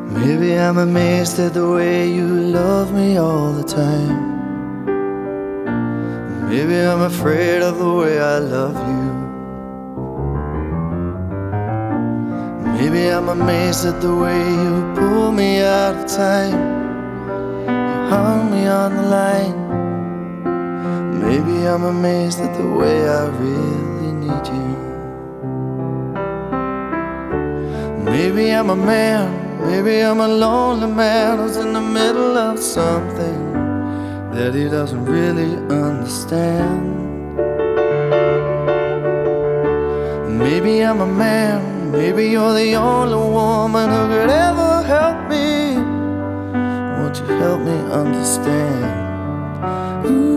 Maybe I'm amazed at the way you love me all the time. Maybe I'm afraid of the way I love you. Maybe I'm amazed at the way you pull me out of time. You hung me on the line. Maybe I'm amazed at the way I really need you. Maybe I'm a man, maybe I'm a lonely man who's in the middle of something that he doesn't really understand. Maybe I'm a man, maybe you're the only woman who could ever help me. Won't you help me understand? Ooh.